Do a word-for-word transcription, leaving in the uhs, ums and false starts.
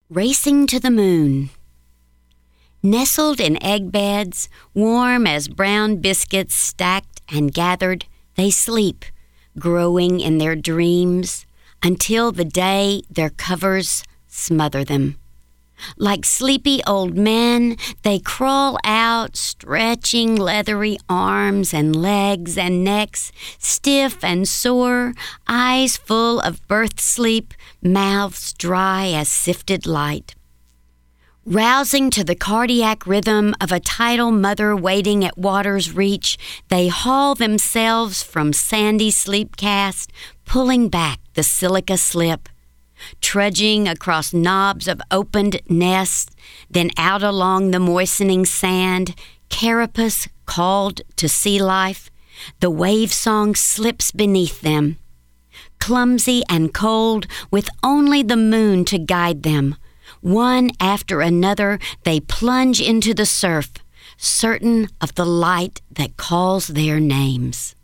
Racing to the moon. Nestled in egg beds, warm as brown biscuits stacked and gathered, they sleep, growing in their dreams, until the day their covers smother them. Like sleepy old men, they crawl out, stretching leathery arms and legs and necks, stiff and sore, eyes full of birth sleep, mouths dry as sifted light. Rousing to the cardiac rhythm of a tidal mother waiting at water's reach, they haul themselves from sandy sleep cast, pulling back the silica slip. Trudging across knobs of opened nests, then out along the moistening sand, carapace called to sea life, the wave song slips beneath them. Clumsy and cold, with only the moon to guide them, one after another they plunge into the surf, certain of the light that calls their names.